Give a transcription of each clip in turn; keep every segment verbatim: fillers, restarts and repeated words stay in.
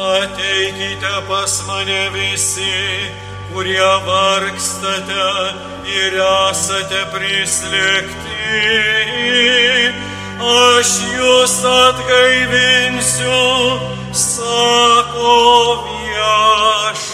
Ateikite pas mane visi, kurie vargstate ir esate prislėgti, aš jūs atgaivinsiu, sako viešpats.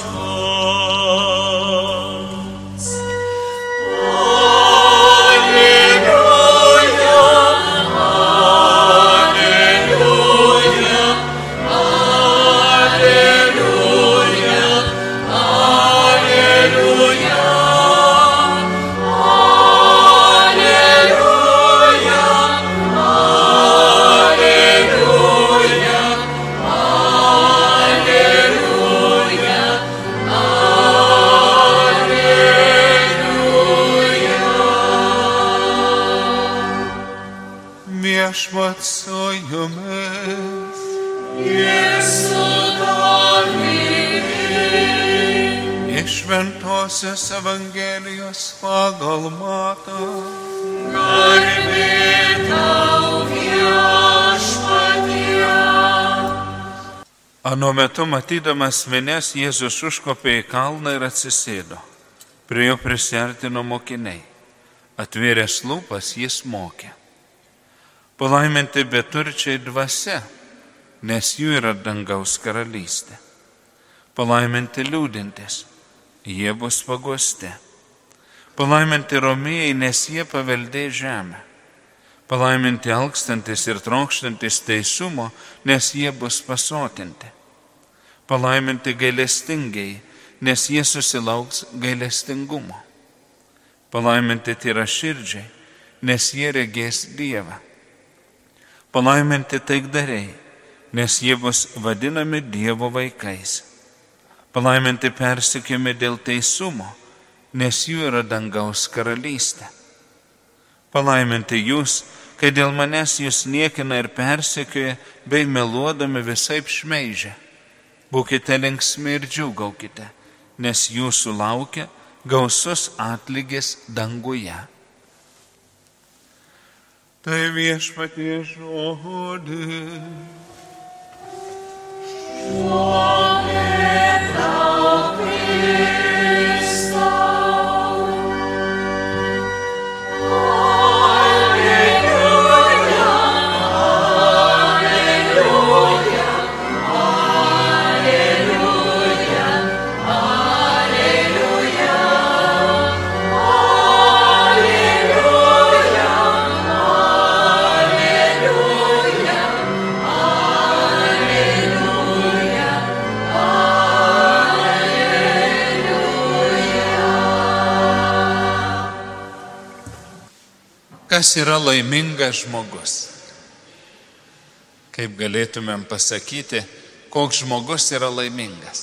Viešpats su jumis. Ir su tavimi. Iš Šventosios Evangelijos pagal Matą. Garbė tau, Viešpatie. Anuo metu, matydamas minias, Jėzus užkopė į kalną ir atsisėdo. Prie jo prisiartino mokiniai. Atvėręs lūpas, jis mokė. Palaiminti beturčiai dvasia, nes jų yra dangaus karalystė. Palaiminti liūdintys, jie bus paguosti. Palaiminti romėjai, nes jie paveldės žemę. Palaiminti alkstantis ir trokštantis teisumo, nes jie bus pasotinti. Palaiminti gailestingiai, nes jie susilauks gailestingumo. Palaiminti tyraširdžiai, nes jie regės Dievą. Palaiminti taikdariai, nes jie bus vadinami Dievo vaikais. Palaiminti persekiojami dėl teisumo, nes jų yra dangaus karalystė. Palaiminti jūs, kai dėl manęs jūs niekina ir persekioja, bei meluodami visaip šmeižia. Būkite linksmi ir džiūgaukite, nes jūsų laukia gausus atlygis danguje. Tai Viešpaties žodis. Šlovė tau, Kristau. Alleluja, alleluja, alleluja, alleluja, Kas yra laimingas žmogus? Kaip galėtumėm pasakyti, koks žmogus yra laimingas?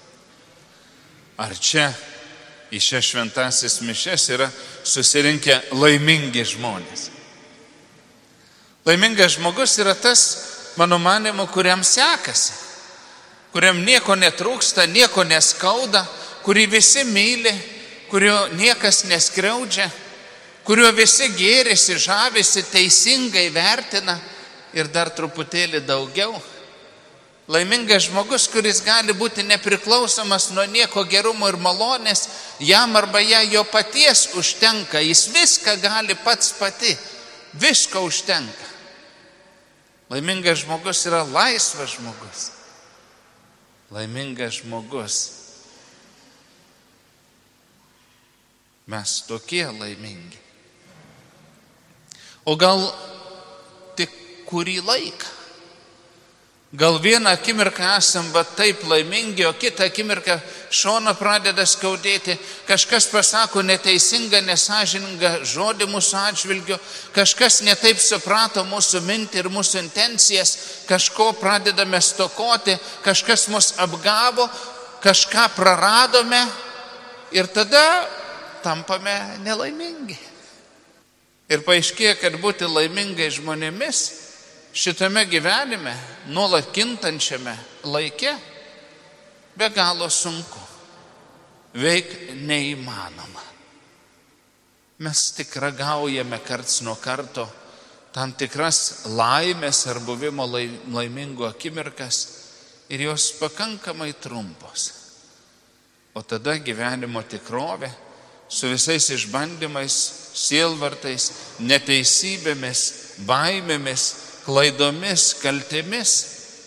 Ar čia į šias šventasis mišias yra susirinkę laimingi žmonės? Laimingas žmogus yra tas, mano manimu, kuriam sekasi, kuriam nieko netrūksta, nieko neskauda, kurį visi myli, kurio niekas neskriaudžia, kuriuo visi gėrisi, žavisi, teisingai vertina ir dar truputėlį daugiau. Laimingas žmogus, kuris gali būti nepriklausomas nuo nieko gerumo ir malonės, jam arba ją jo paties užtenka, jis viską gali pats pati, visko užtenka. Laimingas žmogus yra laisvas žmogus. Laimingas žmogus. Mes tokie laimingi. O gal tik kurį laiką? Gal vieną akimirką esam va taip laimingi, o kitą akimirką šoną pradeda skaudėti, kažkas pasako neteisingą, nesąžiningą žodį mūsų atžvilgiu, kažkas netaip suprato mūsų mintį ir mūsų intencijas, kažko pradedame stokoti, kažkas mus apgavo, kažką praradome ir tada tampame nelaimingi. Ir paaiškėja, kad būti laimingai žmonėmis šitame gyvenime, nuolat kintančiame laike, be galo sunku, veik neįmanoma. Mes tik ragaujame karts nuo karto tam tikras laimės ar buvimo laimingo akimirkas ir jos pakankamai trumpos. O tada gyvenimo tikrovė su visais išbandymais, sielvartais, neteisybėmis, baimėmis, klaidomis, kaltėmis.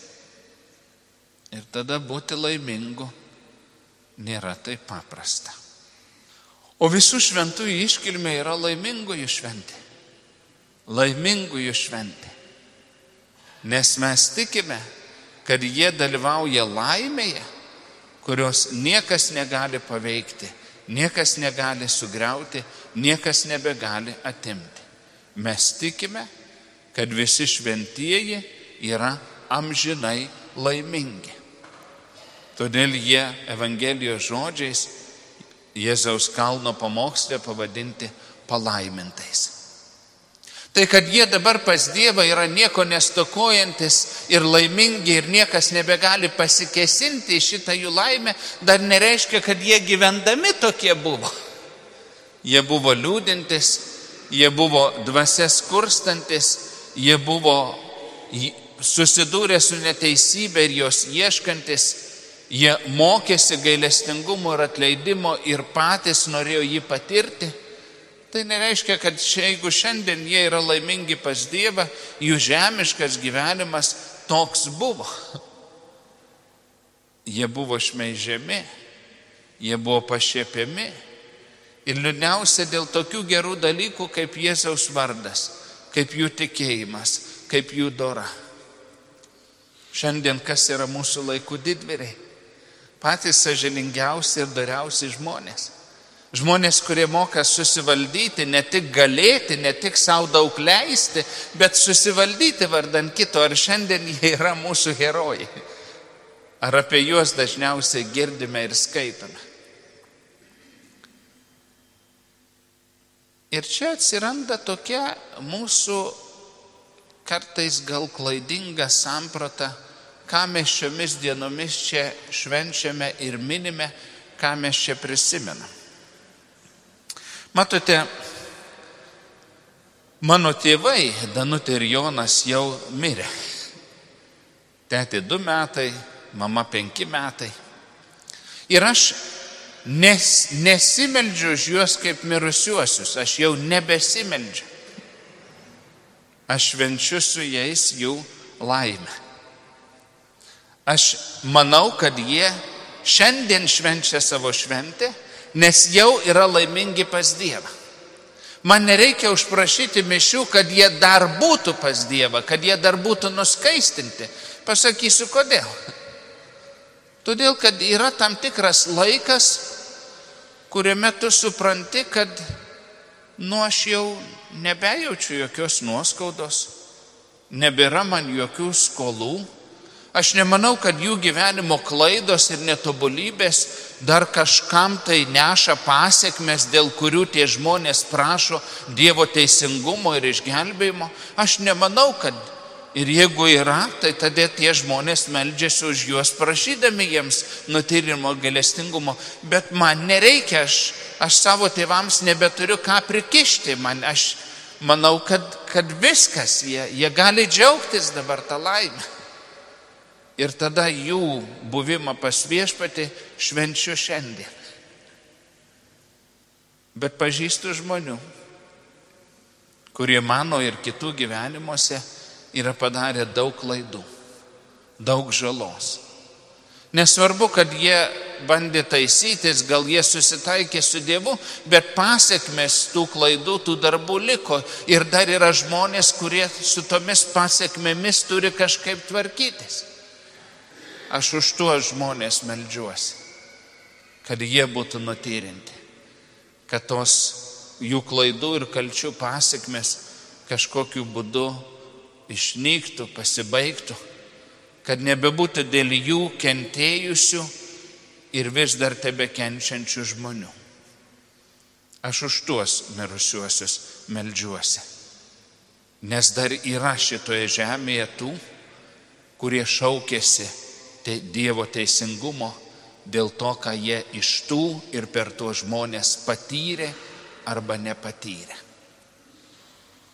Ir tada būti laimingu nėra taip paprasta. O visų šventųjų iškilmė yra laimingųjų šventė. Laimingųjų šventė. Nes mes tikime, kad jie dalyvauja laimėje, kurios niekas negali paveikti, niekas negali sugriauti, niekas nebegali atimti. Mes tikime, kad visi šventieji yra amžinai laimingi. Todėl jie Evangelijos žodžiais Jėzaus kalno pamoksle pavadinti palaimintais. Tai, kad jie dabar pas Dievą yra nieko nestokojantis ir laimingi ir niekas nebegali pasikesinti į šitą jų laimę, dar nereiškia, kad jie gyvendami tokie buvo. Jie buvo liūdintis, jie buvo dvasias kurstantis, jie buvo susidūrė su neteisybė ir jos ieškantis, jie mokėsi gailestingumo ir atleidimo ir patys norėjo jį patirti. Tai nereiškia, kad jeigu šiandien jie yra laimingi pas Dievą, jų žemiškas gyvenimas toks buvo. Jie buvo šmeižiami, jie buvo pašiepiami. Ir liūdniausia dėl tokių gerų dalykų kaip Jėzaus vardas, kaip jų tikėjimas, kaip jų dora. Šiandien kas yra mūsų laikų didvyriai? Patys sąžiningiausi ir dariausi žmonės. Žmonės, kurie moka susivaldyti, ne tik galėti, ne tik savo daug leisti, bet susivaldyti vardan kito. Ar šiandien jie yra mūsų herojai? Ar apie juos dažniausiai girdime ir skaitome? Ir čia atsiranda tokia mūsų kartais gal klaidinga samprata, ką mes šiomis dienomis čia švenčiame ir minime, ką mes čia prisimenam. Matote, mano tėvai, Danutė ir Jonas, jau mirė. Tėtė du metai, mama penki metai. Ir aš nes, nesimeldžiu už juos kaip mirusiuosius, aš jau nebesimeldžiu. Aš švenčiu su jais jų laimę. Aš manau, kad jie šiandien švenčia savo šventę, nes jau yra laimingi pas Dievą. Man nereikia užprašyti mišių, kad jie dar būtų pas Dievą, kad jie dar būtų nuskaistinti. Pasakysiu kodėl. Todėl, kad yra tam tikras laikas, kuriame tu supranti, kad nu aš jau nebejaučiu jokios nuoskaudos, nebėra man jokių skolų. Aš nemanau, kad jų gyvenimo klaidos ir netobulybės dar kažkam tai neša pasiekmes, dėl kurių tie žmonės prašo Dievo teisingumo ir išgelbėjimo. Aš nemanau, kad ir jeigu yra, tai tada tie žmonės meldžiasi už juos, prašydami jiems nutyrimo gailestingumo. Bet man nereikia, aš, aš savo tėvams nebeturiu ką prikišti. Man, aš manau, kad, kad viskas, jie, jie gali džiaugtis dabar tą laimę. Ir tada jų buvimą pas Viešpatį švenčiu šiandien. Bet pažįstu žmonių, kurie mano ir kitų gyvenimuose yra padarę daug klaidų, daug žalos. Nesvarbu, kad jie bandė taisytis, gal jie susitaikė su Dievu, bet pasiekmes tų klaidų, tų darbų liko. Ir dar yra žmonės, kurie su tomis pasiekmėmis turi kažkaip tvarkytis. Aš už tuos žmonės meldžiuosi, kad jie būtų nutyrinti, kad tos jų klaidų ir kalčių pasiekmes kažkokiu būdu išnyktų, pasibaigtų, kad nebebūtų dėl jų kentėjusių ir vis dar tebekenčiančių žmonių. Aš už tuos mirusiuosius meldžiuosi, nes dar yra šitoje žemėje tų, kurie šaukėsi Dievo teisingumo dėl to, ką jie iš tų ir per tuos žmonės patyrė arba nepatyrė.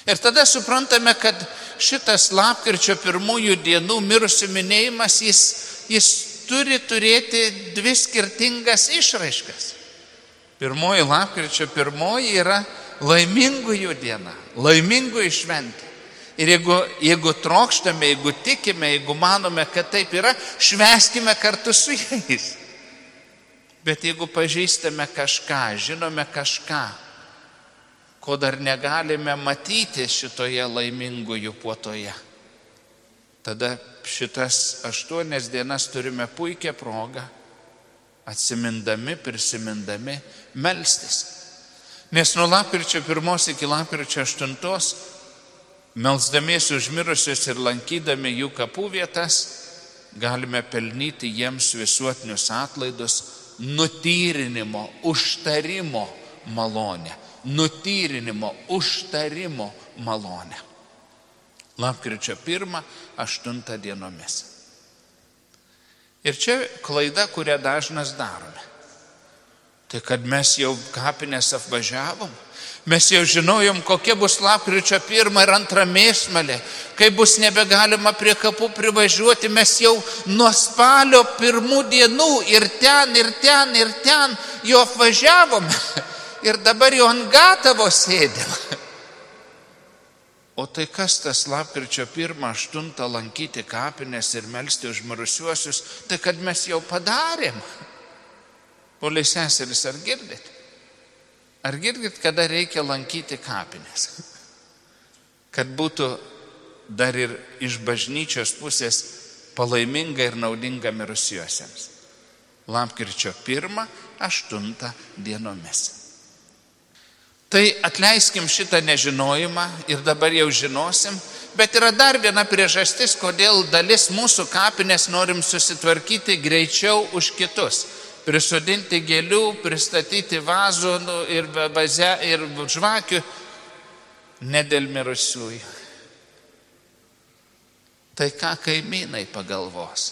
Ir tada suprantame, kad šitas lapkričio pirmųjų dienų mirusių minėjimas, jis, jis turi turėti dvi skirtingas išraiškas. Pirmoji lapkričio pirmoji yra laimingųjų diena, laimingųjų šventė. Ir jeigu, jeigu trokštame, jeigu tikime, jeigu manome, kad taip yra, švęskime kartu su jais. Bet jeigu pažįstame kažką, žinome kažką, ko dar negalime matyti šitoje laimingųjų puotoje, tada šitas aštuonias dienas turime puikią progą, atsimindami, prisimindami, melstis. Nes nuo lapkričio pirmos iki lapkričio aštuntos, melsdamiesi už mirusius ir lankydami jų kapų vietas, galime pelnyti jiems visuotinius atlaidus, nutyrinimo, užtarimo malonę. Nutyrinimo, užtarimo malonę. Lapkričio pirmą, aštuntą dienomis. Ir čia klaida, kurią dažnas darome. Tai kad mes jau kapines apvažiavom, mes jau žinojom, kokia bus lapkričio pirmą ir antrą mėsmalė, kai bus nebegalima prie kapų privažiuoti, mes jau nuo spalio pirmų dienų ir ten, ir ten, ir ten jau apvažiavome. Ir dabar jau ant gatavo sėdėm. O tai kas tas lapkričio pirmą, aštuntą lankyti kapines ir melsti už mirusiuosius, tai kad mes jau padarėm. Poliai seseris, ar girdit? Ar girdit, kada reikia lankyti kapines? Kad būtų dar ir iš bažnyčios pusės palaiminga ir naudinga mirusiuosiams. Lapkričio pirmą, aštuntą dienomis. Tai atleiskim šitą nežinojimą ir dabar jau žinosim, bet yra dar viena priežastis, kodėl dalis mūsų kapines norim susitvarkyti greičiau už kitus. Prisodinti gėlių, pristatyti vazų ir baze ir žvakių, ne dėl mirusiųjų. Tai ką kaimynai pagalvos?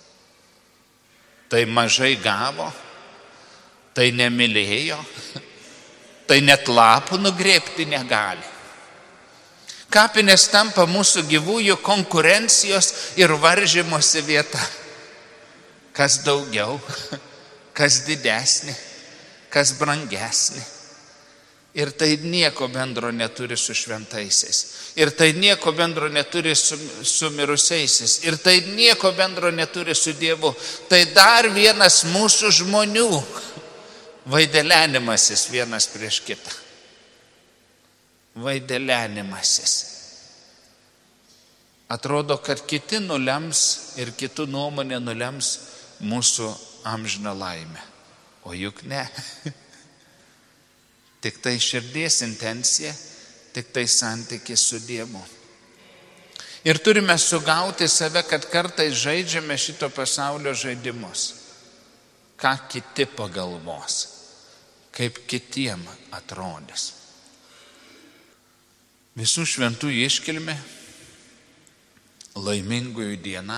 Tai mažai gavo, tai nemylėjo, tai net lapų nugrėbti negali. Kapinės tampa mūsų gyvųjų konkurencijos ir varžymosi vieta. Kas daugiau, kas didesnė, kas brangesnė. Ir tai nieko bendro neturi su šventaisiais. Ir tai nieko bendro neturi su, su mirusiaisiais. Ir tai nieko bendro neturi su Dievu. Tai dar vienas mūsų žmonių vaidelenimasis vienas prieš kitą. Vaidelenimasis. Atrodo, kad kiti nulems ir kitų nuomonė nulems mūsų amžiną laimę. O juk ne. Tik tai širdies intencija, tik tai santykis su Dievu. Ir turime sugauti save, kad kartais žaidžiame šito pasaulio žaidimus. Ką kiti pagalvos, kaip kitiem atrodys. Visų šventųjų iškilmė, laimingųjų diena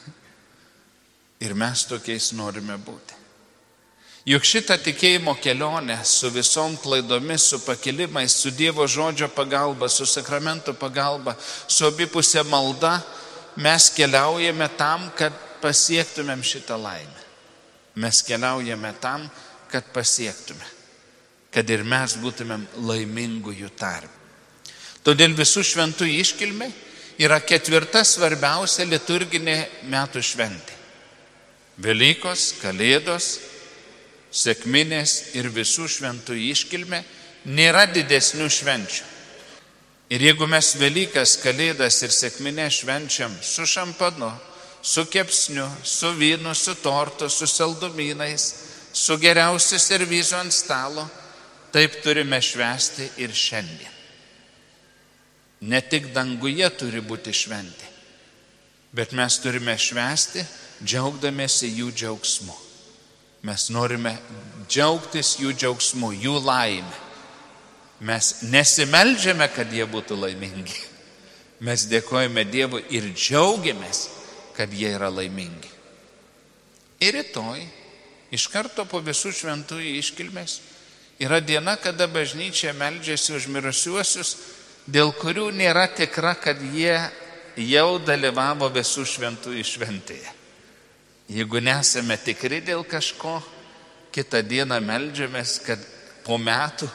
ir mes tokiais norime būti. Juk šitą tikėjimo kelionę su visom klaidomis, su pakilimais, su Dievo žodžio pagalba, su sakramento pagalba, su abipusė malda, mes keliaujame tam, kad pasiektumėm šitą laimę. Mes keliaujame tam, kad pasiektume, kad ir mes būtumėm laimingųjų tarp. Todėl visų šventųjų iškilmė yra ketvirta svarbiausia liturginė metų šventė. Velykos, Kalėdos, sekminės ir visų šventųjų iškilmė nėra didesnių švenčių. Ir jeigu mes Velykas, Kalėdas ir sekminės švenčiam su šampanu, su kepsniu, su vynu, su tortu, su saldumynais, su geriausiu servizu ant stalo, taip turime švęsti ir šiandien. Ne tik danguje turi būti šventė, bet mes turime švęsti, džiaugdamėsi jų džiaugsmu. Mes norime džiaugtis jų džiaugsmu, jų laimę. Mes nesimeldžiame, kad jie būtų laimingi. Mes dėkojame Dievui ir džiaugiamės, kad jie yra laimingi. Ir rytoj, iš karto po visų šventųjų iškilmės, yra diena, kada bažnyčia meldžiasi už mirusiuosius dėl kurių nėra tikra, kad jie jau dalyvavo visų šventųjų šventėje. Jeigu nesame tikri dėl kažko, kitą dieną meldžiamės, kad po metų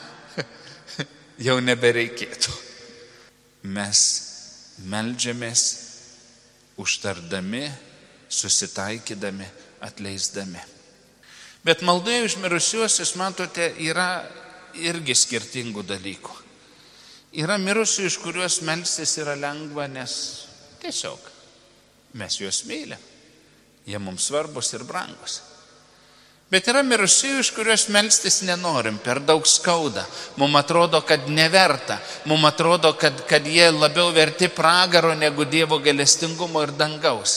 jau nebereikėtų. Mes meldžiamės užtardami, susitaikydami, atleisdami. Bet maldoje už mirusiuosius, matote, yra irgi skirtingų dalykų. Yra mirusių, iš kuriuos melstis yra lengva, nes tiesiog mes juos mylim. Jie mums svarbus ir brangus. Bet yra mirusių, iš kuriuos melstis nenorim, per daug skauda. Mums atrodo, kad neverta. Mums atrodo, kad, kad jie labiau verti pragaro negu Dievo gailestingumo ir dangaus.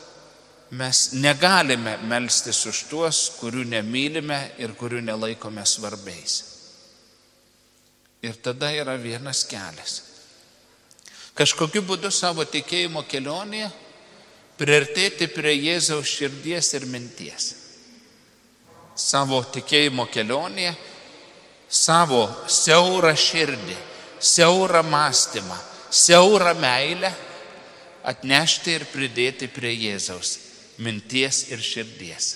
Mes negalime melstis už tuos, kurių nemylime ir kurių nelaikome svarbiais. Ir tada yra vienas kelias. Kažkokiu būdu savo tikėjimo kelionėje priartėti prie Jėzaus širdies ir minties. Savo tikėjimo kelionėje, savo siaurą širdį, siaurą mąstymą, siaurą meilę atnešti ir pridėti prie Jėzaus minties ir širdies.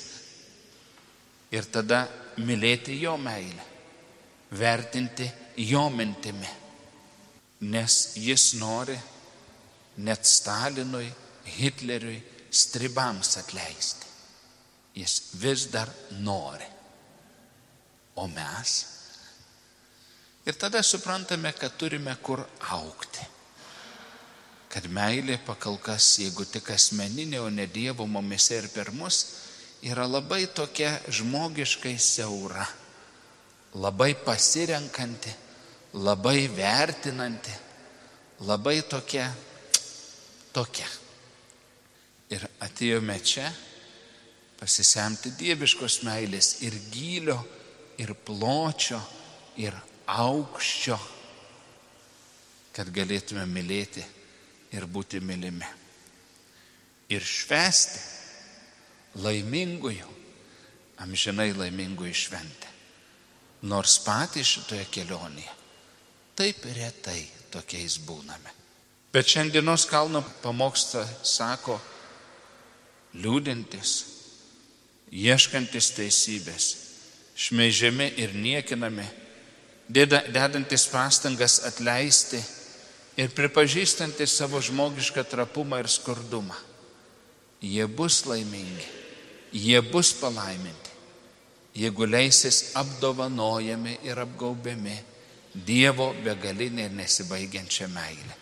Ir tada mylėti jo meilę, vertinti jo mintimi, nes jis nori net Stalinui, Hitleriui, stribams atleisti. Jis vis dar nori. O mes? Ir tada suprantame, kad turime kur augti. Kad meilė pakalkas, jeigu tik asmeninė, o ne Dievo mumise ir per mus, yra labai tokia žmogiškai siaura, labai pasirenkanti, labai vertinanti, labai tokia, tokia. Ir atėjome čia pasisemti dieviškos meilės ir gylio, ir pločio, ir aukščio, kad galėtume mylėti ir būti mylimi. Ir švęsti laimingųjų, amžinai laimingųjų šventę. Nors patys šitoje kelionėje taip retai tokiais būname. Bet šiandienos kalno pamokslą sako, liūdintis, ieškantis teisybės, šmeižiami ir niekinami, dedantis pastangas atleisti ir pripažįstantis savo žmogišką trapumą ir skurdumą. Jie bus laimingi, jie bus palaiminti, jeigu leisis apdovanojami ir apgaubiami Dievo begalinė ir nesibaigiančia meilė.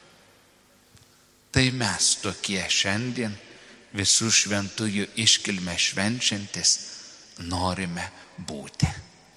Tai mes tokie šiandien visų šventųjų iškilmę švenčiantis norime būti.